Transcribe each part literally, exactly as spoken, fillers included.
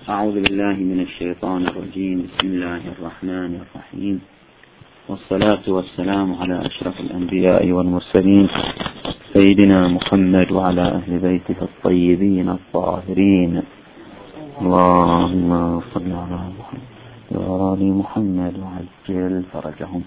أعوذ بالله من الشيطان الرجيم. بسم الله الرحمن الرحيم، والصلاة والسلام على أشرف الأنبياء والمرسلين سيدنا محمد وعلى أهل بيته الطيبين الطاهرين. اللهم صل على محمد وآل محمد وعجل فرجهم.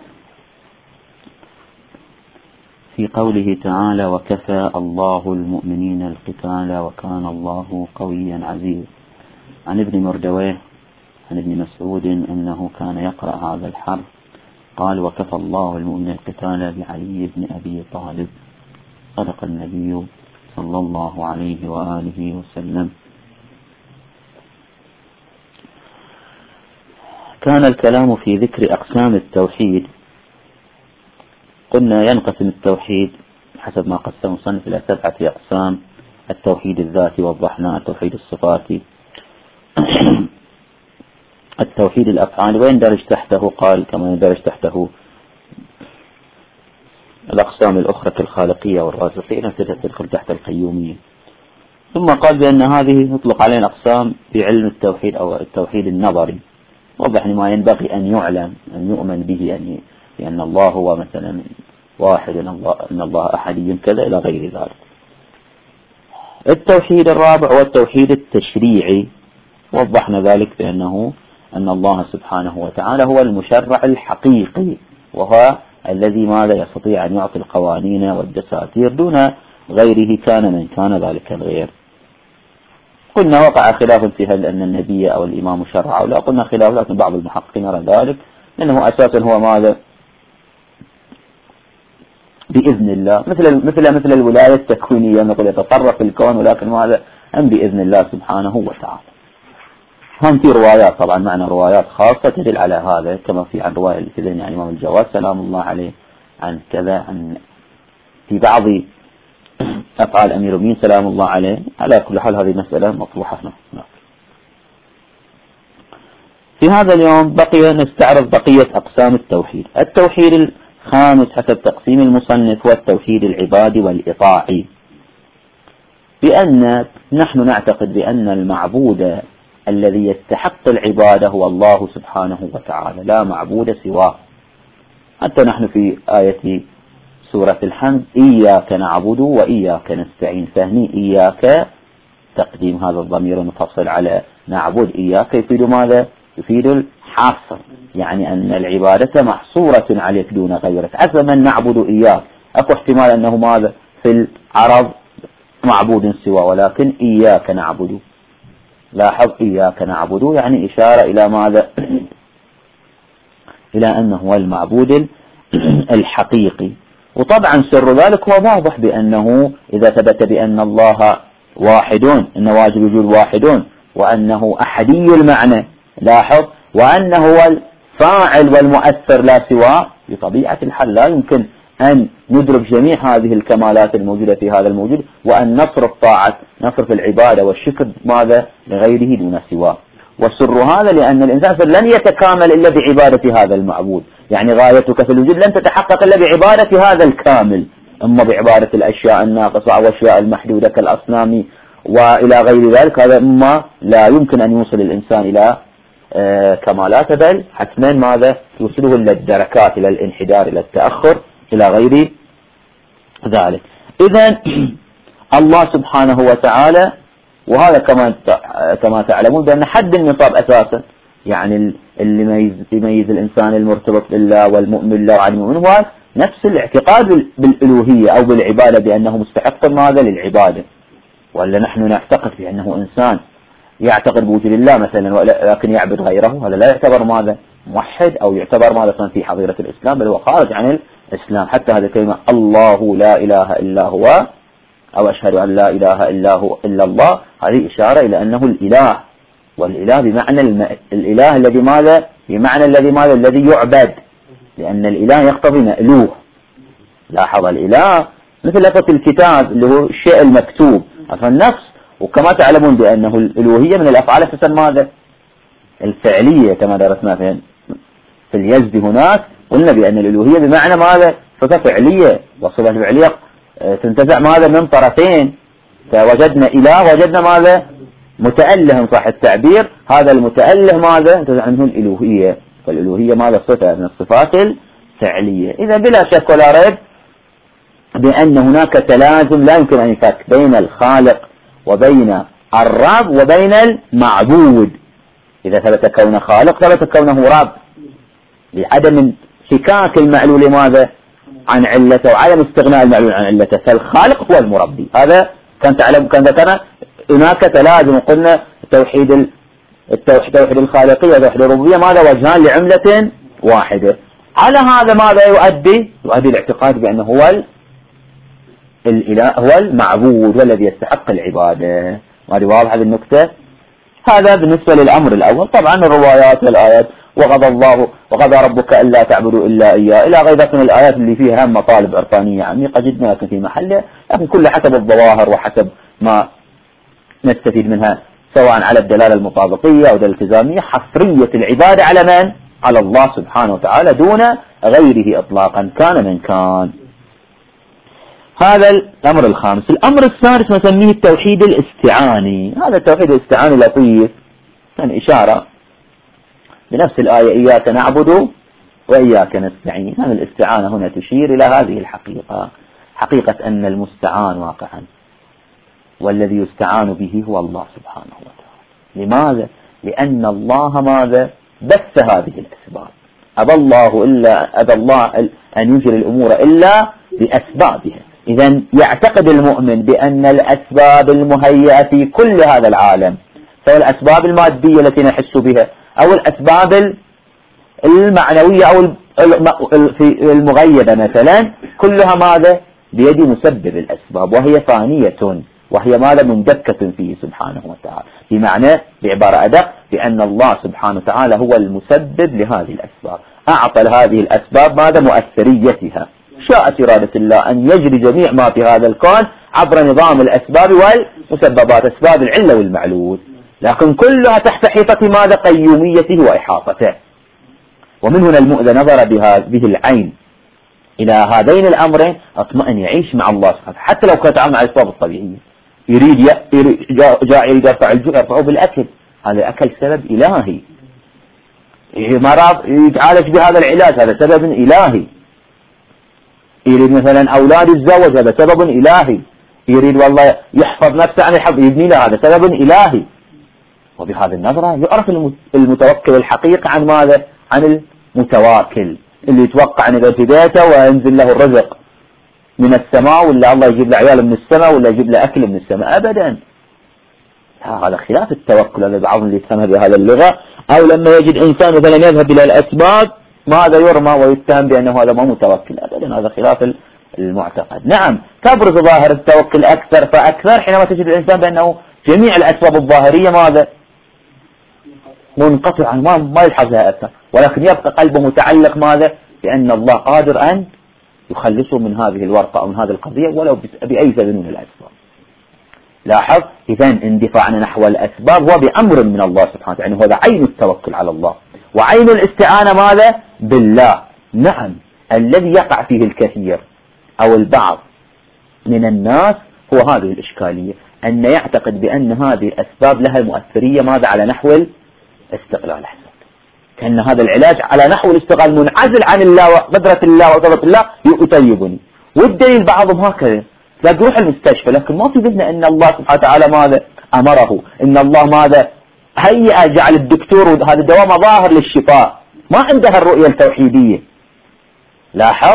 في قوله تعالى: وكفى الله المؤمنين القتال وكان الله قويا عزيزا. عن ابن مردويه عن ابن مسعود أنه كان يقرأ هذا الحرف، قال: وكفى الله المؤمنين القتال بعلي بن أبي طالب. صدق النبي صلى الله عليه وآله وسلم. كان الكلام في ذكر أقسام التوحيد. قلنا ينقسم التوحيد حسب ما قسم المصنف إلى سبعة أقسام: التوحيد الذاتي وضحنا، التوحيد الصفاتي، التوحيد الأفعال، ويندرج تحته قال كما يندرج تحته الأقسام الأخرى كالخالقية والرازقية التي تدخل تحت القيومية. ثم قال بأن هذه يطلق عليها أقسام في علم التوحيد أو التوحيد النظري، وضح ما ينبغي أن يعلم أن يؤمن به، أن لأن الله هو مثلا واحد، أن الله أحدي كذا إلى غير ذلك. التوحيد الرابع هو التوحيد التشريعي، وضحنا ذلك بأنه أن الله سبحانه وتعالى هو المشرع الحقيقي، وهو الذي ماذا يستطيع أن يعطي القوانين والدساتير دون غيره كان من كان ذلك الغير. قلنا وقع خلاف في هل أن النبي أو الإمام شرع أو لا، قلنا خلاف، لكن بعض المحققين يرى ذلك لأنه أساسا هو ماذا بإذن الله، مثل مثل مثل الولاية التكوينية، نقول يتصرف في الكون، ولكن ماذا أم بإذن الله سبحانه وتعالى. هم في روايات طبعا معنا روايات خاصة تدل على هذا، كما في عن رواية الكذين يعني إمام الجواد سلام الله عليه عن كذا، عن في بعض أفعال أمير المؤمنين سلام الله عليه. على كل حال هذه مسألة مطروحة هنا. في هذا اليوم بقي نستعرض بقية أقسام التوحيد. التوحيد الخامس حسب تقسيم المصنف هو التوحيد العبادي والإطاعي، بأن نحن نعتقد بأن المعبود الذي يستحق العبادة هو الله سبحانه وتعالى، لا معبود سواه. حتى نحن في آية سورة الحمد: إياك نعبد وإياك نستعين، فهني إياك تقديم هذا الضمير المفصل على نعبد، إياك يفيد ماذا؟ يفيد الحصر، يعني أن العبادة محصورة عليك دون غيرك. عسى من نعبد إياك، أكو احتمال أنه ماذا في العرب معبود سوى، ولكن إياك نعبد. لاحظ إياك نعبد يعني إشارة إلى ماذا؟ إلى أنه هو المعبود الحقيقي. وطبعا سر ذلك هو واضح، بأنه إذا ثبت بأن الله واحد، إن واجب وجود واحد، وأنه أحدي المعنى، لاحظ، وأنه هو الفاعل والمؤثر لا سواه، بطبيعة الحال لا يمكن أن ندرك جميع هذه الكمالات الموجودة في هذا الموجود، وأن نصرف طاعة نصرف العبادة والشكر ماذا لغيره دون سواه. والسر هذا لأن الإنسان لن يتكامل إلا بعبادة هذا المعبود، يعني غايتك في الوجود لن تتحقق إلا بعبادة هذا الكامل، إما بعبادة الأشياء الناقصة أو الأشياء المحدودة كالأصنام وإلى غير ذلك، هذا إما لا يمكن أن يوصل الإنسان إلى آه كمالاته، بل حتما ماذا يوصله إلى الدركات، إلى الانحدار، إلى التأخر، إلى غير ذلك. إذن الله سبحانه وتعالى، وهذا كما كما تعلمون بأن حد النصاب أساسا، يعني اللي يميز, يميز الإنسان المرتبط بالله والمؤمن له عن المؤمن هو نفس الاعتقاد بالألوهية أو بالعبادة، بأنه مستحق ماذا للعبادة. ولا نحن نعتقد بأنه إنسان يعتقد بوجود الله مثلا ولكن يعبد غيره، هذا لا يعتبر ماذا موحد، أو يعتبر ماذا في حظيرة الإسلام، بل هو خارج عن الإسلام. حتى هذه الكلمة الله لا إله إلا هو، أو أشهد أن لا إله إلا هو إلا الله، هذه إشارة إلى أنه الإله، والإله بمعنى الم... الإله الذي ماذا بمعنى الذي ماذا الذي يعبد، لأن الإله يقتضي مألوه. لاحظ الإله مثل لفظ الكتاب اللي هو الشيء المكتوب، فالنفس. وكما تعلمون بأنه الألوهية من الأفعال أساسا ماذا الفعلية، كما درسنا في في اليزد هناك قلنا بأن الألوهية بمعنى ماذا صفة فعلية، والصفة الفعلية تنتزع ماذا من طرفين، فوجدنا إله وجدنا ماذا متأله صح التعبير. هذا المتأله ماذا؟ انتزع عنه الألوهية، فالألوهية ماذا؟ صفة من الصفات الفعلية. إذا بلا شك ولا ريب بأن هناك تلازم لا يمكن أن يفك بين الخالق وبين الرب وبين المعبود. إذا ثبت كونه خالق ثبت كونه رب، لعدم انفكاك المعلول ماذا؟ عن علته، وعدم استغناء المعلول عن علته، فالخالق هو المربي. هذا كان تعلم كان ذكرنا هناك تلازم، وقلنا توحيد التوحيد توحيد الخالقية وتوحيد الربوبية ماذا؟ وجهان لعملة واحدة. على هذا ماذا يؤدي؟ يؤدي الاعتقاد بأنه هو الإله، هو المعبود والذي يستحق العبادة. هذه واضحة بالنكتة. هذا بالنسبة للأمر الأول. طبعا الروايات والآيات، وقضى الله وقضى ربك ألا تعبدوا إلا إياه إلى غير ذلك من الآيات اللي فيها مطالب عرفانية عميقة جدا، لكن في محله، لكن كلها حسب الظواهر وحسب ما نستفيد منها، سواء على الدلالة المطابقية أو الالتزامية. حصرية العبادة على من؟ على الله سبحانه وتعالى دون غيره إطلاقا كان من كان. هذا الأمر الخامس. الأمر السادس نسميه التوحيد الاستعاني. هذا التوحيد الاستعاني لطيف، يعني إشارة بنفس الآية إياك نعبد وإياك نستعين. هذا الاستعانة هنا تشير إلى هذه الحقيقة، حقيقة أن المستعان واقعا والذي يستعان به هو الله سبحانه وتعالى. لماذا؟ لأن الله ماذا؟ بث هذه الأسباب. أبى الله إلا أبى الله أن يجري الأمور إلا بأسبابها. إذن يعتقد المؤمن بأن الأسباب المهيئة في كل هذا العالم، سواء الأسباب المادية التي نحس بها أو الأسباب المعنوية أو المغيبة مثلا، كلها ماذا؟ بيد مسبب الأسباب، وهي فانية، وهي ماذا؟ مندكة فيه سبحانه وتعالى. بمعنى بعبارة أدق بأن الله سبحانه وتعالى هو المسبب لهذه الأسباب، أعطى لهذه الأسباب ماذا؟ مؤثريتها. شاءت إرادة الله أن يجري جميع ما في هذا الكون عبر نظام الأسباب والمسببات، أسباب العلة والمعلول، لكن كلها تحت حيطة ماذا؟ قيوميته وإحاطته. ومن هنا المؤذى نظر به العين إلى هذين الأمرين اطمئن يعيش مع الله سبحانه، حتى لو كان يتعامل مع الأسباب الطبيعية. يريد جاء يريد يرفع الجوع يرفعه بالأكل، هذا أكل سبب إلهي. مرض يتعالج بهذا العلاج، هذا سبب إلهي. يريد مثلا أولاد يتزوج، هذا سبب إلهي. يريد والله يحفظ نفسه عن الحفظ يبني له، هذا سبب إلهي. وبهذه النظرة يعرف المتوكل الحقيقي عن ماذا؟ عن المتواكل اللي يتوقع أن يبقى في بيته وينزل له الرزق من السماء، ولا الله يجيب له عيال من السماء، ولا يجيب له أكل من السماء. أبدا، هذا خلاف التوكل. هذا بعضهم اللي يفهمها بهذا اللغة، أو لما يجد إنسان مثلا يذهب إلى الأسباب ماذا؟ يرمى ويتهم بأنه هذا ما متوكل. أبدا، هذا خلاف المعتقد. نعم، تبرز ظاهر التوكل أكثر فأكثر حينما تجد الإنسان بأنه جميع الأسباب الظاهرية ماذا؟ منقطعة، ما ما يلحظها أكثر، ولكن يبقى قلبه متعلق ماذا؟ بأن الله قادر أن يخلصه من هذه الورقة أو من هذه القضية ولو بأي سبب من الأسباب. لاحظ، إذن اندفاعنا نحو الأسباب هو بأمر من الله سبحانه وتعالى، يعني هو عين التوكل على الله، وعين الاستعانة ماذا؟ بالله. نعم، الذي يقع فيه الكثير أو البعض من الناس هو هذه الإشكالية، أن يعتقد بأن هذه الأسباب لها مؤثرية ماذا؟ على نحو الاستقلال. كأن هذا العلاج على نحو الاستقلال منعزل عن الله وقدرة الله وقدرة الله يطيبني. والدليل بعضهم هكذا، لا يروح المستشفى لكن ما في ذهنه أن الله سبحانه وتعالى ماذا؟ أمره، إن الله ماذا؟ هيئ جعل الدكتور هذا الدواء مظاهر للشفاء، ما عندها الرؤية التوحيدية. لاحظ،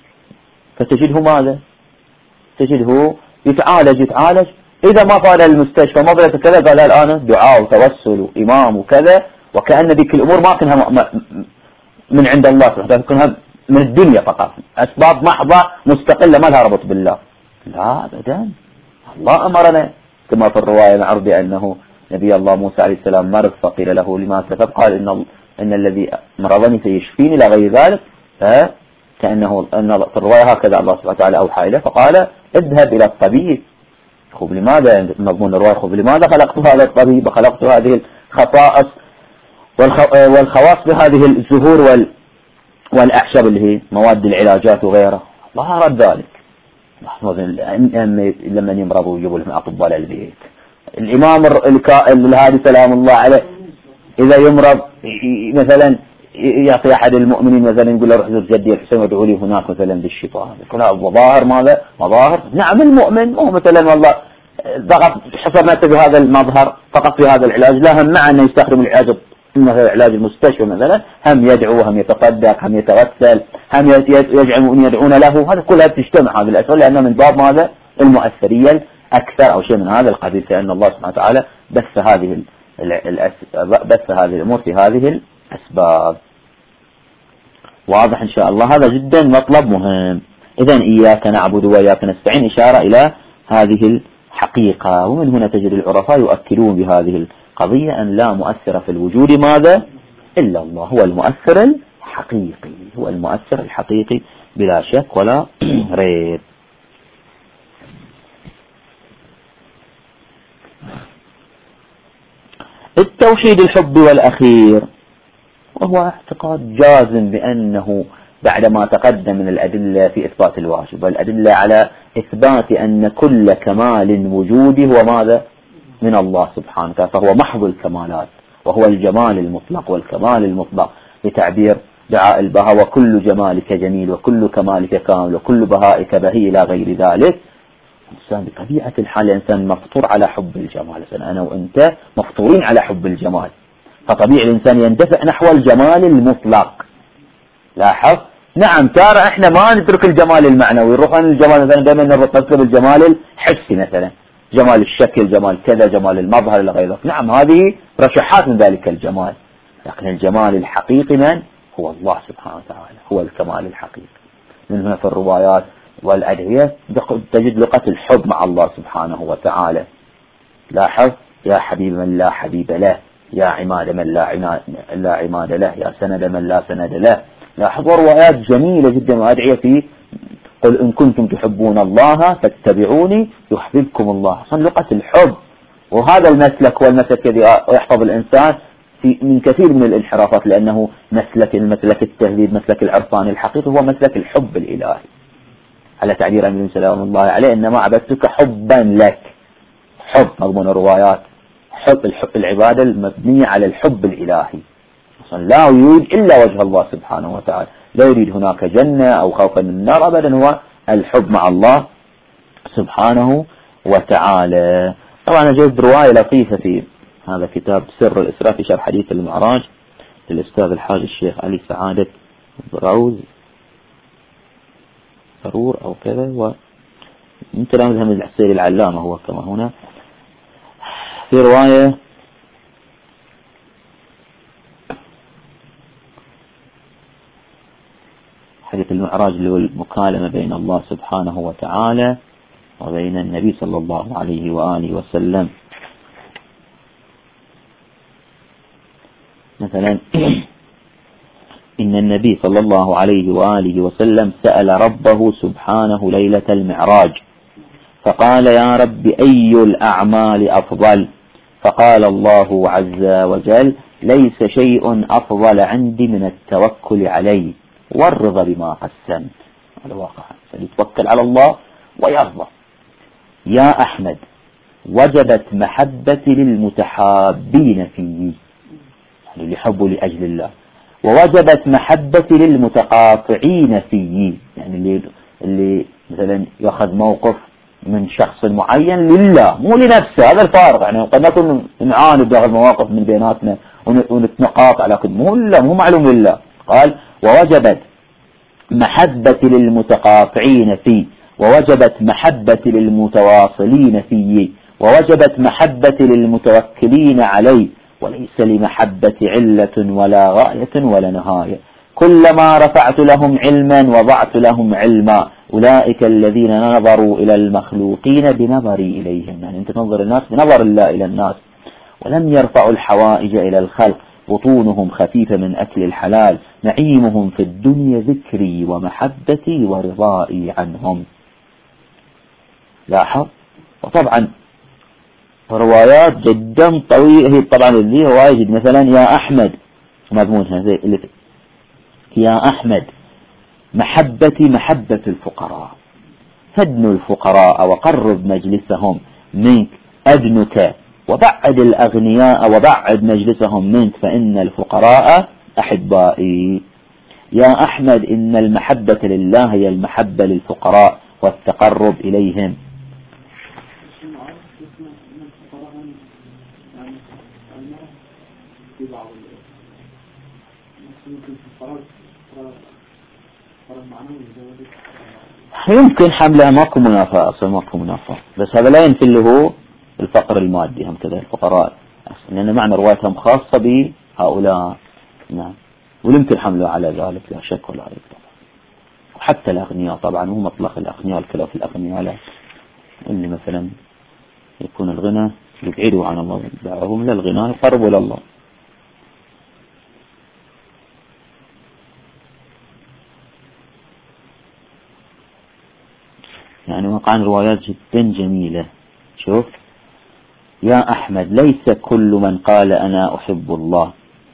فتجده ماذا؟ تجده يتعالج يتعالج إذا ما قال المستشفى ما بدأت كذا، قال الآن دعاء وتوسل وإمام وكذا، وكأن ذيك الأمور ما كانها من عند الله سبحانه وتعالى، كانها من الدنيا فقط، أسباب محضة مستقلة ما لها ربط بالله. لا أبدا، الله أمرنا كما في الرواية معروف بأنه نبي الله موسى عليه السلام مرض فقيل له لما سبب، قال إن إن الذي مرضني سيشفيني لا غير ذلك. كأنه أن في الرواية هكذا الله سبحانه وتعالى أوحى إليه فقال اذهب إلى الطبيب. خب لماذا مضمون الرواية؟ خب لماذا خلقت هذا الطبيب وخلقت هذه الخصائص والخواص بهذه الزهور وال والأعشاب اللي هي مواد العلاجات وغيرها؟ الله أراد ذلك. لما يمرضوا يجيبوا لهم أطباء للبيت الإمام الهادي سلام الله عليه إذا يمرض مثلا يعطي أحد المؤمنين مثلا يقول له روح زور جدي الحسين وادعوا لي هناك مثلا بالشفاء، يقول مظاهر ماذا؟ مظاهر. نعم المؤمن مو مثلا والله فقط حصر نفسه بهذا المظهر فقط في هذا العلاج، لا هم مع أنه يستخدم العلاج مثلا علاج المستشفى مثلا، هم يدعو، هم يتصدق، هم يتغسل، هم يجعل أن يدعون له، هذا كلها تجتمع هذه الأشياء لأنه من باب ماذا؟ المؤثرية أكثر أو شيء من هذا القبيل، لأن الله سبحانه وتعالى بث هذه بث هذه الأمور في هذه الأسباب. واضح إن شاء الله، هذا جدا مطلب مهم. إذن إياك نعبد وإياك نستعين إشارة إلى هذه الحقيقة، ومن هنا تجد العرفاء يؤكدون بهذه القضية أن لا مؤثر في الوجود ماذا؟ إلا الله، هو المؤثر الحقيقي، هو المؤثر الحقيقي بلا شك ولا ريب. التوحيد الحب والأخير، وهو اعتقاد جازم بأنه بعدما تقدم من الأدلة في إثبات الواجب والأدلة على إثبات أن كل كمال وجودي هو ماذا؟ من الله سبحانه وتعالى، فهو محض الكمالات وهو الجمال المطلق والكمال المطلق بتعبير دعاء البهاء: وكل جمالك جميل وكل كمالك كامل وكل بهائك بهي إلى غير ذلك. الإنسان بطبيعة الحال الإنسان مفطور على حب الجمال، أنا وأنت مفطورين على حب الجمال، فطبيعي الإنسان يندفع نحو الجمال المطلق. لاحظ، نعم ترى احنا ما نترك الجمال المعنوي، نروح عن الجمال مثلا دائما نرتبط بالجمال الحسي، مثلا جمال الشكل، جمال كذا، جمال المظهر الى غيره. نعم هذه رشحات من ذلك الجمال، لكن الجمال الحقيقي من هو؟ الله سبحانه وتعالى، هو الكمال الحقيقي. من هنا في الروايات والأدعية تجد لغة الحب مع الله سبحانه وتعالى. لاحظ: يا حبيب من لا حبيب له، يا عماد من لا عماد, لا عماد له، يا سند من لا سند له. لاحظوا روايات جميلة جدا وأدعية في قل إن كنتم تحبون الله فاتبعوني يحببكم الله. أصلا لغة الحب، وهذا المسلك هو المسلك الذي يحفظ الإنسان في من كثير من الانحرافات، لأنه مسلك المسلك التهذيب، مسلك العرفان الحقيقي، هو مسلك الحب الإلهي على تعبير أمين سلام الله عليه: إنما عبدتك حبا لك. حب مضمون الروايات، حب الحب العبادة المبنية على الحب الإلهي، أصلا لا يريد إلا وجه الله سبحانه وتعالى، لا يريد هناك جنة أو خوفا من النار أبدا، هو الحب مع الله سبحانه وتعالى. طبعا جزء رواية لطيفة في هذا كتاب سر الإسراء في شرح حديث المعراج للأستاذ الحاج الشيخ علي سعادة براوز ضرور أو كذا، ومن تلامذة من الحسين العلامة هو كما هنا، في رواية حديث المعراج اللي هو المكالمة بين الله سبحانه وتعالى وبين النبي صلى الله عليه وآله وسلم. مثلا: إن النبي صلى الله عليه وآله وسلم سأل ربه سبحانه ليلة المعراج فقال: يا رب أي الأعمال أفضل؟ فقال الله عز وجل: ليس شيء أفضل عندي من التوكل عليه والرضا بما قسمت. هذا واقع، فليتوكل على الله ويرضى. يا أحمد وجبت محبتي للمتحابين فيه، يعني اللي يحبوا لأجل الله، ووجبت محبتي للمتقاطعين فيه، يعني اللي, اللي مثلا يأخذ موقف من شخص معين لله مو لنفسه، هذا الفارق. يعني قد نكون نعاند يأخذ مواقف من بيناتنا ونتنقاط، لكن مو لله، مو معلوم لله. قال: ووجبت محبتي للمتقاطعين فيه، ووجبت محبتي للمتواصلين فيه، ووجبت محبتي للمتوكلين عليه، وليس لمحبة علة ولا غاية ولا نهاية. كلما رفعت لهم علما وضعت لهم علما، أولئك الذين نظروا إلى المخلوقين بنظري إليهم، يعني أنت تنظر الناس بنظر الله إلى الناس. ولم يرفعوا الحوائج إلى الخلق، بطونهم خفيفة من أكل الحلال، نعيمهم في الدنيا ذكري ومحبتي ورضائي عنهم. لاحظ. وطبعا روايات جدا طويلة، هي طبعا اللي هو يجد مثلا: يا أحمد مضمونها زي اللي يا أحمد محبتي محبة الفقراء، فادن الفقراء وقرب مجلسهم منك أدنك وبعد الأغنياء وبعد مجلسهم منك فإن الفقراء أحبائي. يا أحمد إن المحبة لله هي المحبة للفقراء والتقرب إليهم. يمكن حملها، ماكو منافاة أصلا، ماكو منافاة، بس هذا لا ينفي اللي هو الفقر المادي هم كذا الفقراء، لأن معنى روايتهم خاصة بهؤلاء. نعم، ويمكن حمله على ذلك لا شك ولا ريب طبعا. وحتى الأغنياء طبعا مو مطلق الأغنياء الكلام في الأغنياء، لا، اللي مثلا يكون الغنى يبعدوا عن الله، دعوهم للغنى يقربوا إلى الله. يعني وقع روايات جدا جميلة. شوف يا أحمد ليس كل من قال أنا أحب الله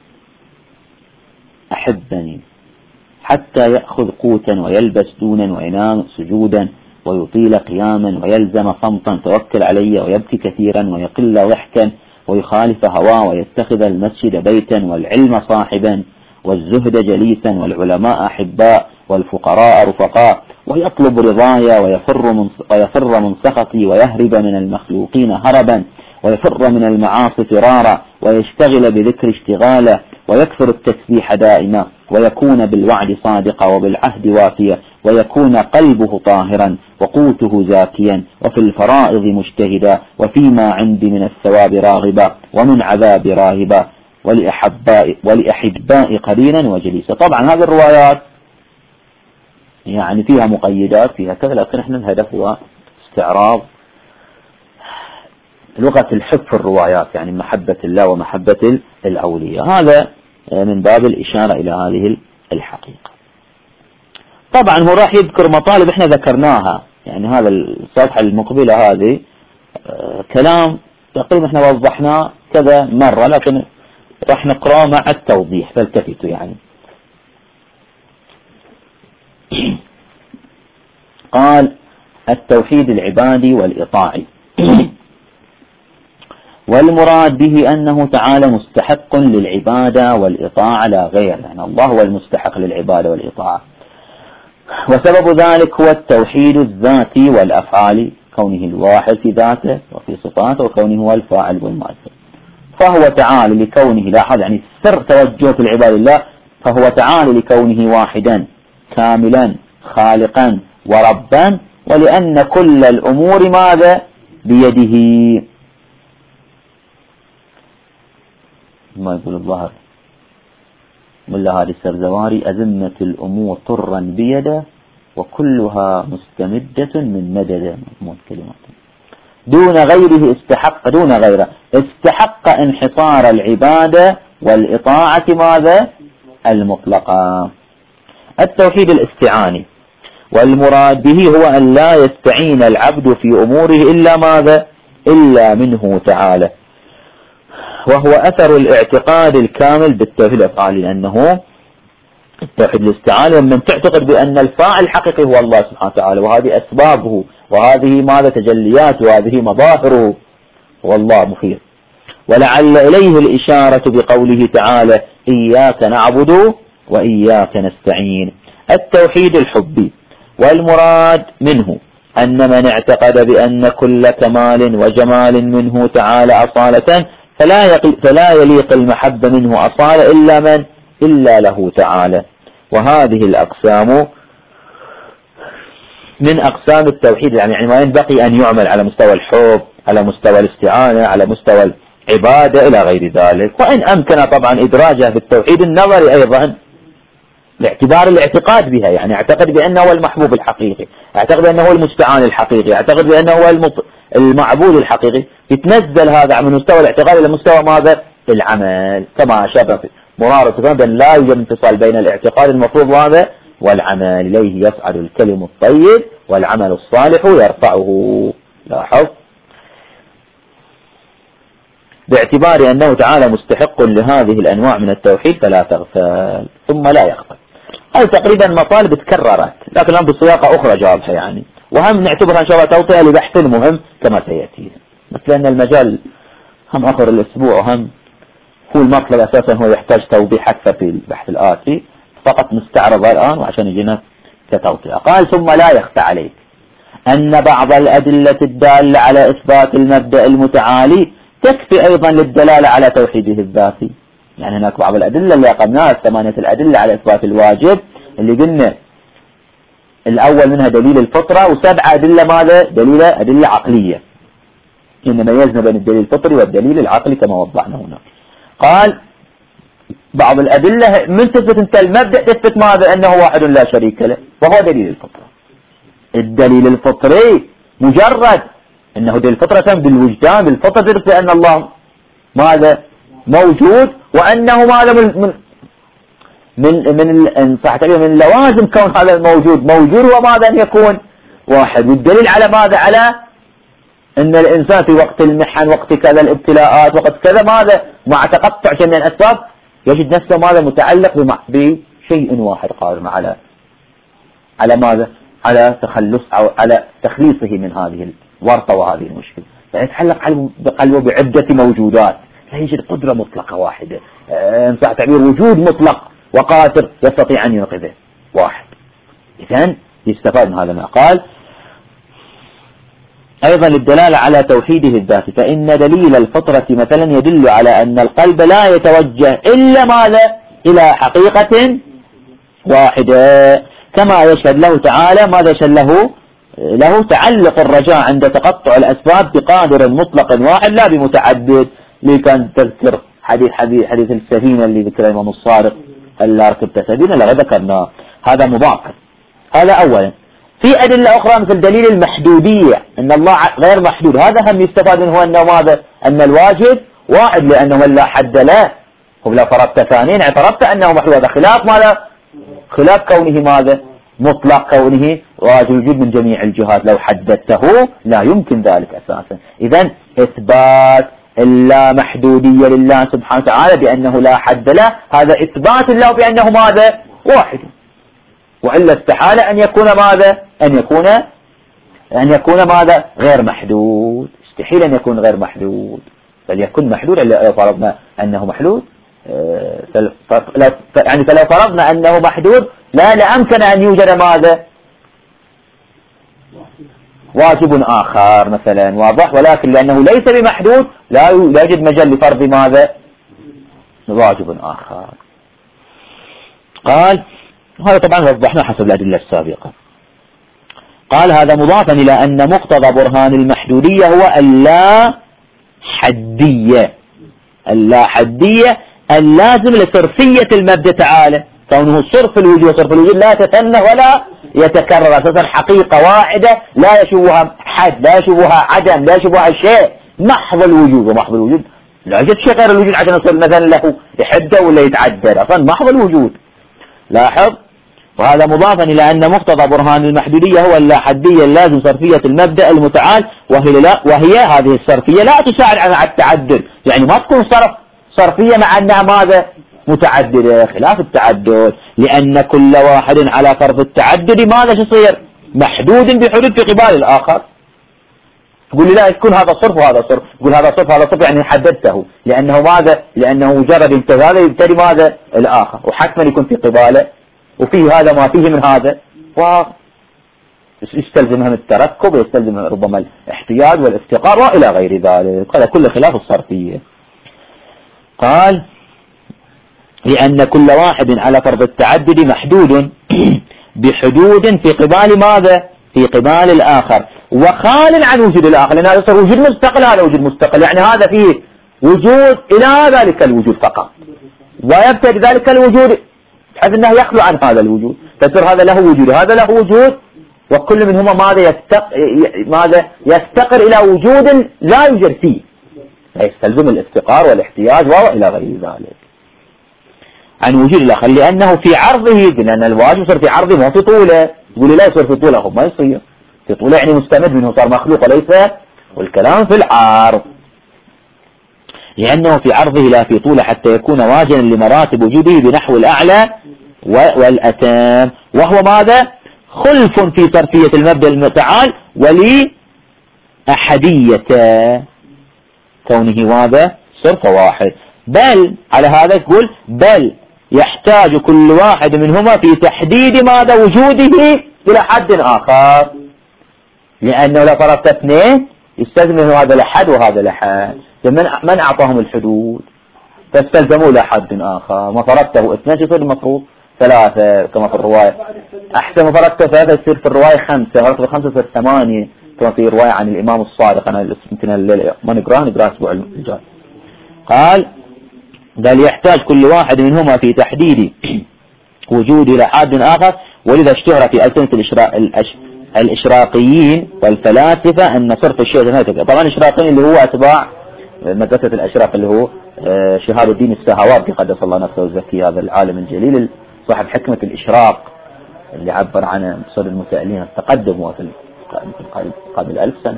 أحبني حتى يأخذ قوتا ويلبس دونا وينام سجودا ويطيل قياما ويلزم صمتا توكل علي ويبكي كثيرا ويقل ضحكا ويخالف هواه ويتخذ المسجد بيتا والعلم صاحبا والزهد جليسا والعلماء أحباء والفقراء رفقاء ويطلب رضايا ويفر من ويفر من سخطي ويهرب من المخلوقين هربا ويفر من المعاصي فرارا ويشتغل بذكر اشتغالا ويكثر التسبيح دائما ويكون بالوعد صادقا وبالعهد وافيا ويكون قلبه طاهرا وقوته زاكيا وفي الفرائض مجتهدا وفيما عندي من الثواب راغبا ومن عذاب راهبا ولأحباء, ولأحباء قرينا وجليسا. طبعا هذه الروايات يعني فيها مقيدات فيها كذا، لكن احنا الهدف هو استعراض لغة الحب في الروايات، يعني محبة الله ومحبة الأولياء، هذا من باب الإشارة إلى هذه الحقيقة. طبعا هو راح يذكر مطالب احنا ذكرناها، يعني هذا الصفحة المقبلة هذه كلام تقريبا احنا وضحناه كذا مرة، لكن راح نقرأ مع التوضيح فالتفتوا. يعني قال التوحيد العبادي والإطاعي والمراد به أنه تعالى مستحق للعبادة والإطاعة لا غير، يعني الله هو المستحق للعبادة والإطاعة، وسبب ذلك هو التوحيد الذاتي والأفعال، كونه الواحد في ذاته وفي صفاته وكونه هو الفاعل والمؤثر. فهو تعالى لكونه، لاحظ يعني سر توجه في العبادة الله، فهو تعالى لكونه واحدا كاملا خالقا وربا، ولأن كل الأمور ماذا بيده، ما يقول الظاهر ملا هذه السرزواري أزمة الأمور طرا بيده وكلها مستمدة من مدد، كلمات دون غيره استحق دون غيره استحق انحصار العبادة والإطاعة ماذا المطلقة. التوحيد الاستعاني والمراد به هو أن لا يستعين العبد في أموره إلا ماذا إلا منه تعالى، وهو أثر الاعتقاد الكامل بالتوحيد الأفعالي، لأنه التوحيد الاستعاني من تعتقد بأن الفاعل الحقيقي هو الله سبحانه وتعالى، وهذه أسبابه وهذه ماذا تجلياته وهذه مظاهره، والله مخير. ولعل إليه الإشارة بقوله تعالى إياك نعبد وإياك نستعين. التوحيد الحبي والمراد منه أن من اعتقد بأن كل كمال وجمال منه تعالى أصالة فلا, فلا يليق المحبة منه أصالة إلا من إلا له تعالى. وهذه الأقسام من أقسام التوحيد، يعني ما ينبغي أن يعمل على مستوى الحب، على مستوى الاستعانة، على مستوى العبادة إلى غير ذلك. وإن أمكن طبعا إدراجها في التوحيد النظري أيضا لاعتبار الاعتقاد بها، يعني اعتقد بأنه هو المحبوب الحقيقي، اعتقد بأنه هو المستعان الحقيقي، اعتقد بأنه هو المعبود الحقيقي، يتنزل هذا من مستوى الاعتقاد إلى مستوى ماذا العمل، كما شابه مرارة بأن لا يوجد انفصال بين الاعتقاد المفروض هذا والعمل، إليه يفعل الكلم الطيب والعمل الصالح يرفعه. لاحظ باعتبار أنه تعالى مستحق لهذه الأنواع من التوحيد فلا تغفل ثم لا يغفل. هذه تقريبا مطالب تكررت لكن الآن بصياغة أخرى جوابها يعني، وهم نعتبرها إن شاء الله توطئة لبحث مهم كما سيأتي، مثل أن المجال هم آخر الأسبوع وهم هو المطلب أساسا هو يحتاج توضيح أكثر في البحث الآتي، فقط نستعرض الآن وعشان يجينا كتوضيح. قال ثم لا يخفى عليك أن بعض الأدلة الدالة على إثبات المبدأ المتعالي تكفي أيضا للدلالة على توحيده الذاتي. يعني هناك بعض الأدلة اللي أقمناها ثمانية الأدلة على إثبات الواجب اللي قلنا الأول منها دليل الفطرة، وسبعة أدلة ماذا؟ دليل أدلة عقلية، إن ميزنا بين الدليل الفطري والدليل العقلي كما وضحنا هنا. قال بعض الأدلة من تثبت انت المبدأ تثبت ماذا؟ أنه واحد لا شريك له، وهو دليل الفطرة. الدليل الفطري مجرد أنه دليل الفطرة بالوجدان بالفطرة تثبت أن الله ماذا؟ موجود، وأنه ماذا من من من صح من لوازم كون هذا الموجود موجود هو ماذا؟ أن يكون واحد. والدليل على ماذا؟ على أن الإنسان في وقت المحن وقت كذا الابتلاءات وقت كذا ماذا؟ مع تقطع جميع الأسباب يجد نفسه ماذا؟ متعلق بشيء واحد قادر على على ماذا؟ على تخلص أو على تخليصه من هذه الورطة وهذه المشكلة. فيتعلق بقلبه بعدة موجودات، لا يوجد قدرة مطلقة واحدة، إن صح تعبير وجود مطلق وقادر يستطيع أن ينقذه واحد. إذن يستفاد من هذا ما قال أيضا للدلالة على توحيده الذاتي، فإن دليل الفطرة مثلا يدل على أن القلب لا يتوجه إلا ماذا؟ إلى حقيقة واحدة، كما يشهد له تعالى ماذا؟ يشهد له له تعلق الرجاء عند تقطع الأسباب بقادر مطلق واحد لا بمتعدد. اللي كان تذكر حديث حديث حديث السفينة اللي ذكر الإمام الصادق ألا ركبت سفينة لا ذكرناه، هذا مضاف. هذا أولا. في أدلة أخرى مثل دليل المحدودية أن الله غير محدود، هذا هم يستفاد منه أنه ماذا؟ أن الواجب واحد لأنه لا حد له، ولو فرضت ثانيا اعترفت أنه محدود، هذا خلاف ماذا؟ خلاف كونه ماذا؟ مطلق، كونه واجب الوجود من جميع الجهات، لو حددته لا يمكن ذلك أساسا. إذن إثبات اللا محدودية لله سبحانه وتعالى بأنه لا حد له، هذا إثبات الله بأنه ماذا؟ واحد، وإلا استحال أن يكون ماذا؟ أن يكون أن يكون ماذا؟ غير محدود، استحيل أن يكون غير محدود، بل يكون محدود لو فرضنا أنه محدود. يعني فلو فرضنا أنه محدود لا لأمكن أن يوجد ماذا؟ واجب آخر مثلا، واضح؟ ولكن لأنه ليس بمحدود لا يوجد مجال لفرض ماذا؟ واجب آخر. قال هذا طبعا وضحنا حسب الأدلة السابقة. قال هذا مضافا إلى أن مقتضى برهان المحدودية هو اللا حدية، اللا حدية اللازم لصرفية المبدأ تعالى، كونه صرف الوجود، صرف الوجود لا تتنه ولا يتكرر، أساسا حقيقة واحدة لا يشوبها حد، لا يشوبها عدم، لا يشوبها شيء، محض الوجود. ومحض الوجود لا يوجد شيء غير الوجود عشان يصير مثلا له يحده ولا يتعدل، أصلا محض الوجود. لاحظ. وهذا مضافا إلى أن مقتضى برهان المحدودية هو اللا حدية اللازم صرفية المبدأ المتعال، وهي, لا وهي هذه الصرفية لا تساعد على التعدد، يعني ما تكون صرف صرفية مع أنها ماذا؟ متعددة، خلاف التعدد، لأن كل واحد على فرض التعدد ماذا يصير؟ محدود بحدود في قبال الآخر. تقول لي لا يكون هذا صرف وهذا صرف، تقول هذا صرف هذا صرف يعني حددته، لأنه ماذا؟ لأنه مجرد امتثال يبتدي ماذا؟ الآخر، وحتما يكون في قباله، وفيه هذا ما فيه من هذا، ويستلزم من التركب ويستلزم ربما الاحتياج والافتقار وإلى غير ذلك، هذا كل خلاف الصرفية. قال لأن كل واحد على فرض التعدد محدود بحدود في قبال ماذا؟ في قبال الآخر، وخال عن وجود الآخر، لأن هذا صار وجود مستقل، هذا وجود مستقل، يعني هذا فيه وجود إلى ذلك الوجود فقط، ويبتدي ذلك الوجود بحيث أنه يخلو عن هذا الوجود، فصير هذا له وجود هذا له وجود، وكل منهما ماذا يستق... ماذا يستقر إلى وجود لا يوجد فيه، فيستلزم الافتقار والاحتياج وإلى غير ذلك عن وجود الآخر، لأنه في عرضه، لأن الواجب يصير في عرضه ما في طوله، يقول لا يصير في طوله، ما يصير في طوله يعني مستمد منه، صار مخلوق وليس، والكلام في العرض، لأنه في عرضه لا في طوله حتى يكون واجنا لمراتب وجوده بنحو الأعلى والأتم، وهو ماذا؟ خلف في صرفية المبدأ المتعال ولأحديته، كونه هذا صرف واحد. بل على هذا يقول بل يحتاج كل واحد منهما في تحديد ماذا وجوده إلى حد آخر، لأنه لو فرضت اثنين يستلزم هذا لحد وهذا لحد، من أعطاهم الحدود فاستلزموا لحد آخر. ما فرضته اثنين يصير المفروض ثلاثة كما في الرواية، أحسن ما فرضته ثلاثة يصير في الرواية خمسة، فرضته خمسة يصير ثمانية كما في رواية عن الإمام الصادق. أنا يمكن ما نقرأ نقرأ أسبوع الجاي. قال بل يحتاج كل واحد منهما في تحديد وجود إلى حد آخر، ولذا اشتهر في ألسنة الإشراقيين والفلاسفة أن صرف الشيء هكذا. طبعا الإشراقيين اللي هو أتباع مدرسة الأشراق اللي هو شهاب الدين السهواردي قدس الله نفسه وزكي، هذا العالم الجليل صاحب حكمة الإشراق اللي عبر عنه صدر المسائلين التقدم وفي قبل ألف سنة،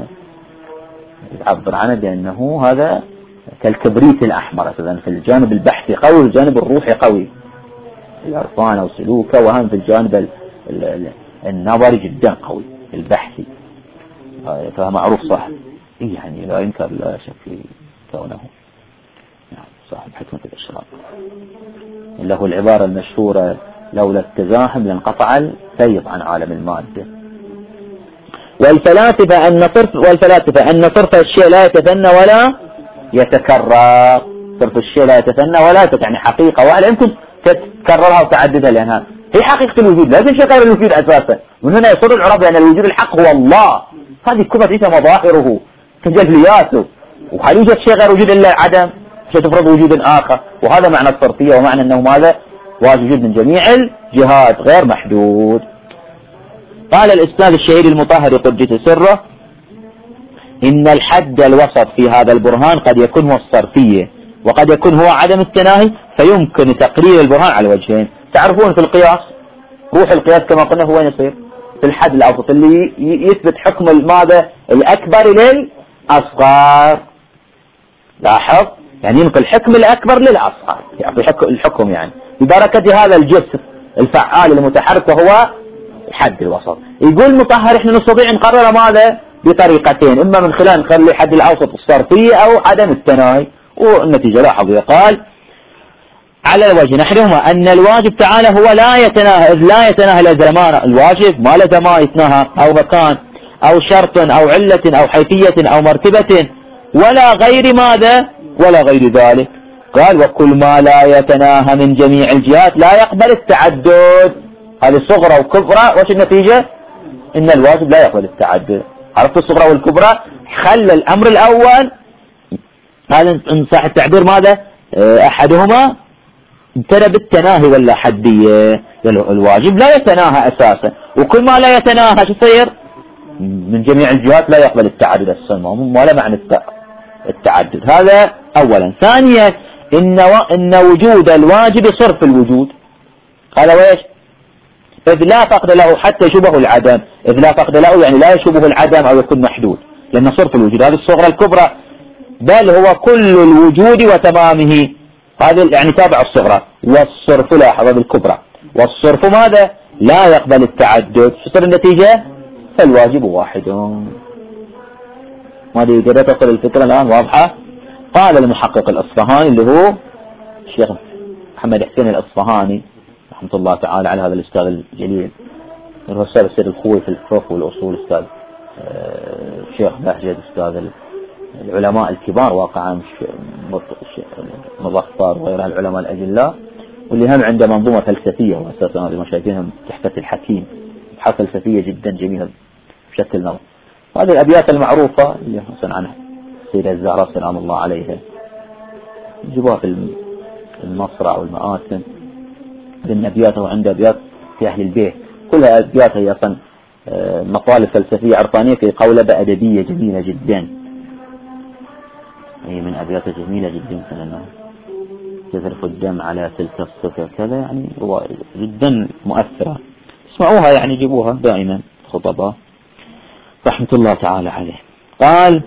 يعبر عنه بأنه هذا كالكبريت الأحمر أساسا في الجانب البحثي قوي والجانب الروحي قوي، العرفان أو سلوكه، وهم في الجانب النظري جدا قوي البحثي، فمعروف صاحب يعني لا ينكر لا شك في كونه يعني صاحب حكمة الإشراق. له العبارة المشهورة لولا التزاحم لانقطع الفيض عن عالم المادة. والفلاسفة أن صرف والفلاسفة أن صرف الشيء لا يتثنى ولا يتكرر، صرف الشيء لا يتثنى ولا يتكرر، يعني حقيقة واحدة يمكن تكررها وتعددها، لأنها هي حقيقة الوجود، لا شيء غير الوجود أساسا. من هنا يصر العرب بأن الوجود الحق هو الله، هذه كلها ليس مظاهره كجلياته، وهل يوجد شيء غير وجود إلا العدم؟ شيء تفرض وجود آخر، وهذا معنى الصرفية، ومعنى أنه ماذا واجب وجود من جميع الجهات غير محدود. قال الأستاذ الشهيد المطهر قدس سره إن الحد الوسط في هذا البرهان قد يكون هو الصرفية وقد يكون هو عدم التناهي، فيمكن تقرير البرهان على وجهين. تعرفون في القياس روح القياس كما قلنا هو يصير في الحد الأوسط اللي يثبت حكم ماذا الأكبر للأصغر. لاحظ يعني يمكن الحكم الأكبر للأصغر، يعني الحكم يعني ببركة هذا الجسر الفعال المتحرك وهو الحد الوسط. يقول مطهر احنا نستطيع نقرر ماذا بطريقتين، اما من خلال نخلي الحد الاوسط الصرفية او عدم التناهي، والنتيجة لاحظ يقال على الوجه نحرهما ان الواجب تعالى هو لا يتناهى، اذ لا يتناهى لا زمان، الواجب ما له زمان يتناهى او مكان او شرط او علة او حيثية او مرتبة ولا غير ماذا ولا غير ذلك. قال وكل ما لا يتناهى من جميع الجهات لا يقبل التعدد. هذه صغرى وكبرى، وش النتيجة؟ ان الواجب لا يقبل التعدد. عرفت الصغرى والكبرى؟ خلى الامر الاول هذا ان صح التعبير ماذا احدهما ابتدى بالتناهي ولا حدية، الواجب لا يتناهى اساسا، وكل ما لا يتناهى شو يصير من جميع الجهات لا يقبل التعدد اساسا، ما له معنى التعدد. هذا اولا. ثانيا ان ان وجود الواجب صرف الوجود. قال ويش؟ إذ لا فقد له حتى يشبه العدم، إذ لا فقد له يعني لا يشبه العدم أو يكون محدود، لأن صرف الوجود هذه الصغرى الكبرى، بل هو كل الوجود وتمامه، هذا يعني تابع الصغرى. والصرف لاحظ الكبرى، والصرف ماذا لا يقبل التعدد، شو النتيجة؟ فالواجب واحد. ما دي كده تصل الفكرة الآن واضحة. قال المحقق الأصفهاني اللي هو الشيخ محمد حسين الأصفهاني رحمة الله تعالى على هذا الأستاذ الجليل، هو أستاذ السيد الخوي في الفقه والأصول، أستاذ الشيخ بهجت، أستاذ العلماء الكبار واقعا مظفر وغيرها العلماء الأجلاء، واللي هم عنده منظومة فلسفية، وأساسا هذه مشايخهم تحفة الحكيم، بحث فلسفية جدا جميلة بشكل نظر. هذه الأبيات المعروفة اللي مثلا عنها السيدة الزهراء سلام الله عليها يجيبوها في المصرع والمآتم من أبياته، وعنده أبيات في أهل البيت كلها أبيات هي أصلا مطالب فلسفية عرفانية في قولبة أدبية جميلة جدا، هي من أبيات جميلة جدا، مثلا تذرف الدم على تلك الصفة كذا، يعني جدا مؤثرة، اسمعوها يعني جيبوها دائما خطباء رحمة الله تعالى عليه. قال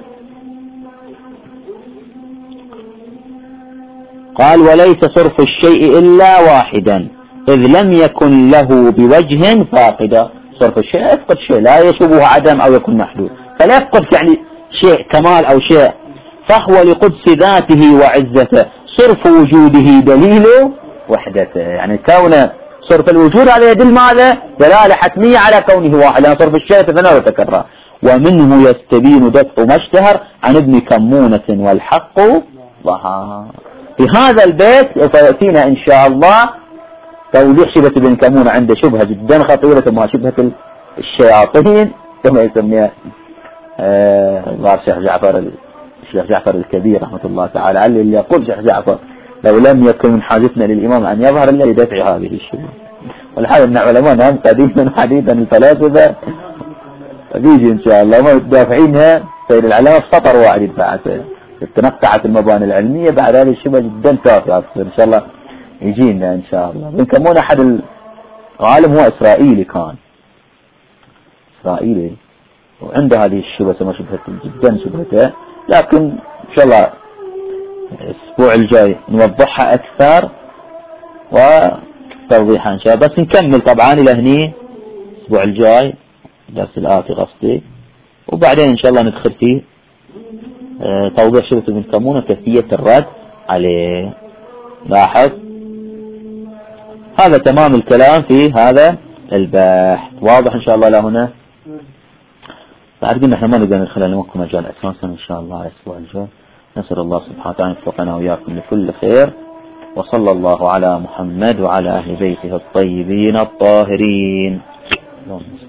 قال وليس صرف الشيء إلا واحدا إذ لم يكن له بوجه فاقدا. صرف الشيء يفقد شيء لا يشبه عدم أو يكون محدود، فلا يفقد يعني شيء كمال أو شيء فهو لقدس ذاته وعزته صرف وجوده دليل وحدته. يعني كونه صرف الوجود هذا يدل ماذا؟ دلالة حتمية على كونه واحد، لأن صرف الشيء تثنى وتكرر. ومنه يستبين دفع ما اشتهر عن ابن كمونة والحق ظهر. في هذا البيت سوف يأتينا إن شاء الله توضيح شبهة ابن كمونة. عنده شبهة جدا خطيرة اسمها شبهة الشياطين كما يسميها الله الشيخ جعفر الشيخ جعفر الكبير رحمة الله تعالى عليه، اللي يقول شيخ جعفر لو لم يكن من حاجتنا للإمام أن يظهر إلا لدفع هذه الشبهة. والحال أن علماء هم قديما حديثا الفلاسفة بيجي إن شاء الله ما دافعينها سيد العلامة في سطر واحد يدفعها تنقعت المباني العلمية بعد هذه الشبهة جدا تافهة. إن شاء الله يجينا إن شاء الله. ابن كمون أحد العالم هو إسرائيلي، كان إسرائيلي وعنده هذه الشبهة سمى شبهة جدا شبهته، لكن إن شاء الله الأسبوع الجاي نوضحها أكثر وتوضيحها إن شاء الله. بس نكمل طبعا إلى هني الأسبوع الجاي درس الآتي قصدي، وبعدين إن شاء الله ندخل فيه توضيح شبهة ابن كمون وكيفية الرد عليه. لاحظ هذا تمام الكلام في هذا البحث. واضح إن شاء الله لهنا؟ بعد قلنا احنا ما نقدر ندخل لكم مجال أساسا إن شاء الله الأسبوع الجاي. نسأل الله سبحانه وتعالى يوفقنا وإياكم لكل خير، وصلى الله على محمد وعلى أهل بيته الطيبين الطاهرين.